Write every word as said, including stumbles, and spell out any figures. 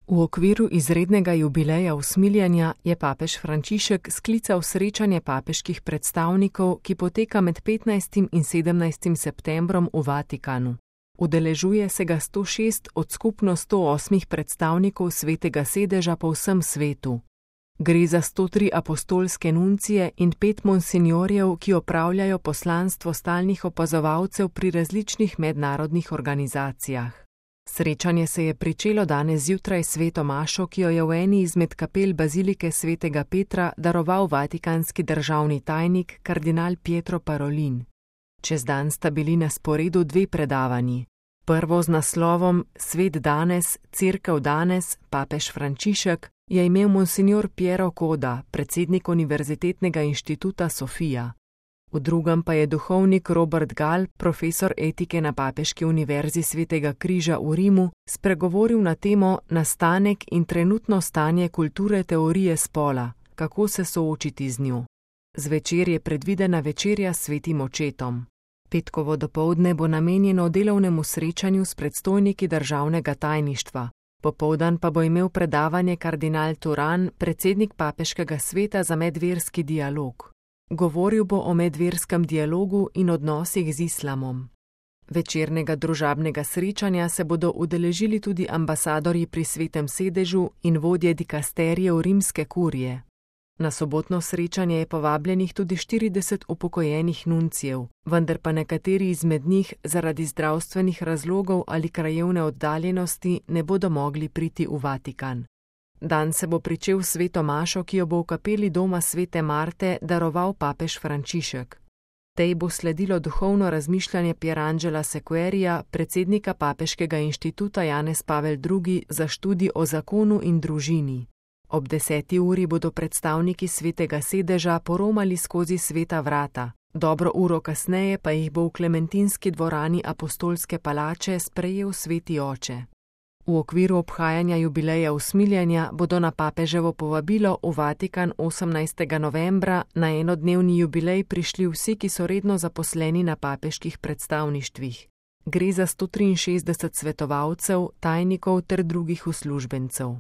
V okviru izrednega jubileja usmiljenja je papež Frančišek sklical srečanje papeških predstavnikov, ki poteka med petnajstim in sedemnajstim septembrom v Vatikanu. Udeležuje se ga sto šest od skupno sto osem predstavnikov Svetega sedeža po vsem svetu. Gre za sto tri apostolske nuncije in pet monsinjorjev, ki opravljajo poslanstvo stalnih opazovalcev pri različnih mednarodnih organizacijah. Srečanje se je pričelo danes zjutraj s sveto mašo, ki jo je v eni izmed kapel bazilike svetega Petra daroval vatikanski državni tajnik kardinal Pietro Parolin. Čez dan sta bili na sporedu dve predavanji. Prvo z naslovom Svet danes, Cerkev danes, papež Frančišek, je imel monsinjor Piero Coda, predsednik Univerzitetnega inštituta Sofia. V drugem pa je duhovnik Robert Gall, profesor etike na Papeški univerzi Svetega križa v Rimu, spregovoril na temo Nastanek in trenutno stanje kulture teorije spola, kako se soočiti z njo. Zvečer je predvidena večerja s svetim očetom. Petkovo dopoldne bo namenjeno delovnemu srečanju s predstojniki državnega tajništva. Popoldan pa bo imel predavanje kardinal Turan, predsednik papeškega sveta za medverski dialog. Govoril bo o medverskem dialogu in odnosih z islamom. Večernega družabnega srečanja se bodo udeležili tudi ambasadorji pri Svetem sedežu in vodje dikasterijev rimske kurije. Na sobotno srečanje je povabljenih tudi štirideset upokojenih nuncijev, vendar pa nekateri izmed njih zaradi zdravstvenih razlogov ali krajevne oddaljenosti ne bodo mogli priti v Vatikan. Dan se bo pričel s sveto mašo, ki jo bo v kapeli doma svete Marte daroval papež Frančišek. Tej bo sledilo duhovno razmišljanje Pierangela Sequerija, predsednika Papeškega inštituta Janez Pavel drugi za študij o zakonu in družini. Ob deseti uri bodo predstavniki Svetega sedeža poromali skozi sveta vrata, dobro uro kasneje pa jih bo v Klementinski dvorani Apostolske palače sprejel sveti oče. V okviru obhajanja jubileja usmiljenja bodo na papeževo povabilo v Vatikan osemnajstega novembra na enodnevni jubilej prišli vsi, ki so redno zaposleni na papeških predstavništvih. Gre za sto triinšestdeset svetovalcev, tajnikov ter drugih uslužbencev.